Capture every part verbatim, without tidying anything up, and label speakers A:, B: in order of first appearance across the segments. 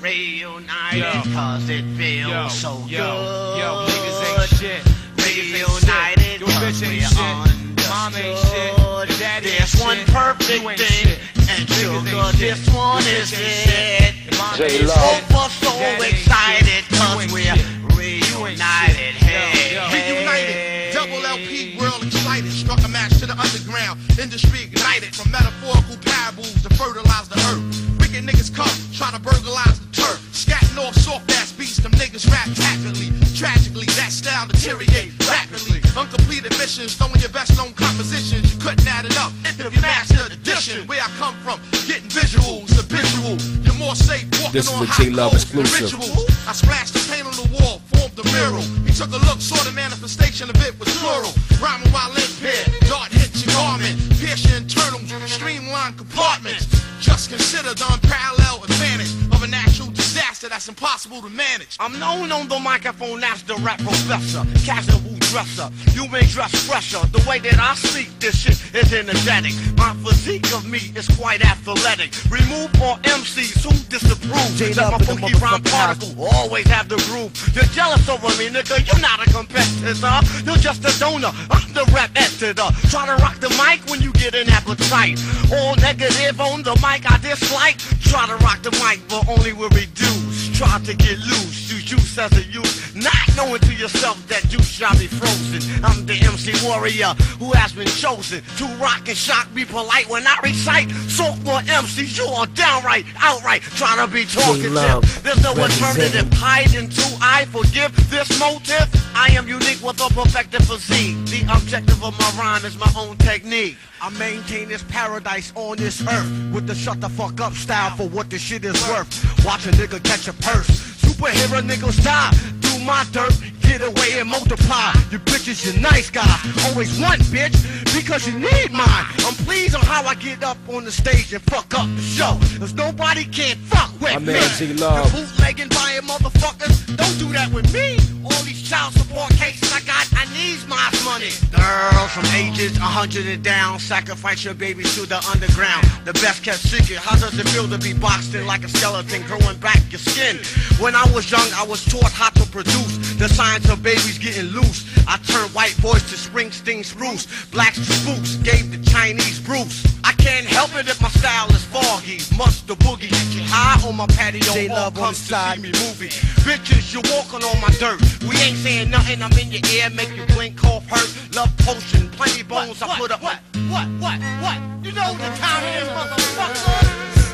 A: Reunited, cause it feels
B: yo,
A: so
B: yo,
A: good.
B: Yo, niggas ain't shit.
A: Reunited,
B: Yo,
A: cause
B: bitch ain't
A: we're
B: shit.
A: understood.
B: Mom ain't shit. Your daddy ain't
A: There's one
B: shit.
A: perfect
B: You ain't
A: thing,
B: shit.
A: and
B: Niggas
A: sugar,
B: ain't shit.
A: this one
B: Your
A: is
B: bitch ain't
A: it.
B: shit. Mom
C: J
B: ain't
C: Love.
B: shit.
A: Super so
B: Your daddy ain't
A: excited,
B: shit. You
A: cause
B: ain't
A: we're
B: shit.
A: reunited. Hey,
B: Yo, yo.
A: hey.
D: Reunited, double L P, world excited. Struck a match to the underground, industry ignited. From metaphorical parables to fertilize the earth. Wicked niggas come, try to burglarize the turf. Scatting off soft ass beats, them niggas rap tactically. Tragically, that style deteriorate rapidly. Uncompleted missions, throwing your best known compositions. You couldn't add it up if you mastered addition. Where I come from, getting visuals, the visual. You're more safe walking
C: This is
D: on
C: a
D: high
C: J-Love
D: codes than
C: exclusive.
D: rituals. I splashed the paint on the wall, formed the mural. He took a look, saw the manifestation of it was plural. Rhyming while impaired, dart hits your garment, pierce your internals, streamline compartments. Just consider the unparalleled advantage of a natural disaster that's impossible to manage.
A: I'm known on the microphone as the rap professor, casual dresser. You may dress fresher. The way that I speak, this shit is energetic. My physique of me is quite athletic. Remove all M Cs who disapprove. That my funky rhyme particle always have the groove. You're jealous over me, nigga. You're not a competitor. You're just a donor. I'm the rap editor. Try to rock the mic when you get an appetite. All negative on the mic I dislike. Try to rock the mic, but only will reduce. Try to get loose. Use juice as a youth. Not knowing to yourself that juice shall be frozen. I'm the M C warrior who has been chosen to rock and shock. Be polite when I recite. Sophomore M Cs, you are downright, outright trying to be talkative. There's no alternative. Hide until I forgive this motive. I am unique with a perfected physique. The objective of my rhyme is my own technique. I maintain this paradise on this earth with the shut the fuck up style for what this shit is worth. Watch a nigga catch a purse. Superhero niggas die. Do my dirt. Get away and multiply. You bitches, you nice guy. Always one bitch because you need mine. I'm pleased on how I get up on the stage and fuck up the show. Cause nobody can fuck with
C: My
A: me.
C: man J Love.
A: The bootlegging buying motherfuckers, don't do that with me. All these child support cases I got, I need my money. Girls from ages a hundred and down, sacrifice your babies to the underground. The best kept secret. How does it feel to be boxed in like a skeleton, growing back your skin? When I was young, I was taught how to produce the science of babies getting loose. I turned white boys to Springsteen spruce, blacks to spooks, gave the Chinese Bruce. I can't help it if my style is foggy. Must the boogie get you high on my patio? All come to see me movie. Bitches, you're walking on my dirt. We ain't saying nothing. I'm in your ear, make you blink, cough, hurt. Love potion, plenty bones. What, I put up. What? What? What? What? You know the time it is, motherfucker.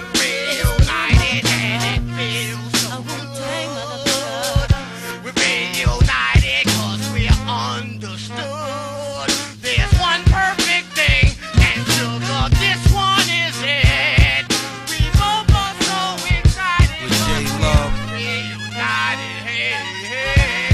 A: Reunited and it feels so good. We're reunited 'cause we're understood. There's one perfect thing, and sugar, this one is it. We both are so excited.
E: With J Love.
A: Reunited, hey, hey.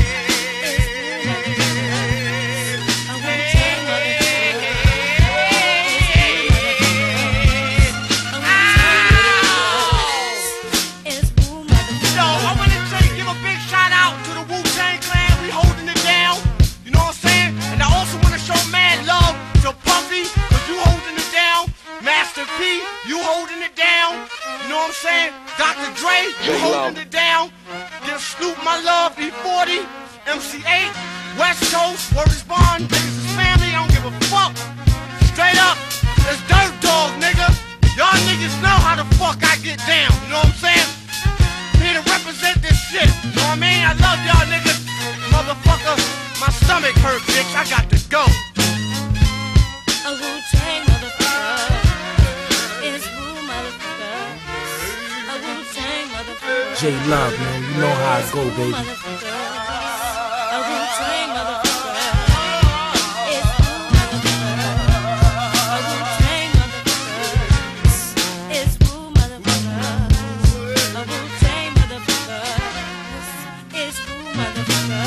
A: You holding it down, you know what I'm saying? Doctor Dre, you holding it down. Give Snoop my love, E forty, M C eight, West Coast, Words Bond, niggas is family, I don't give a fuck. Straight up, it's Dirt Dog, nigga. Y'all niggas know how the fuck I get down, you know what I'm saying? Here to represent this shit, you know what I mean? I love y'all niggas, motherfucker. My stomach hurt, bitch, I got to go.
F: A Wu-Tang motherfucker.
E: J Love, man, you know how it go, baby.
F: A Wu-Tang motherfucker. It's Wu motherfucker. A Wu-Tang motherfucker. It's Wu motherfucker.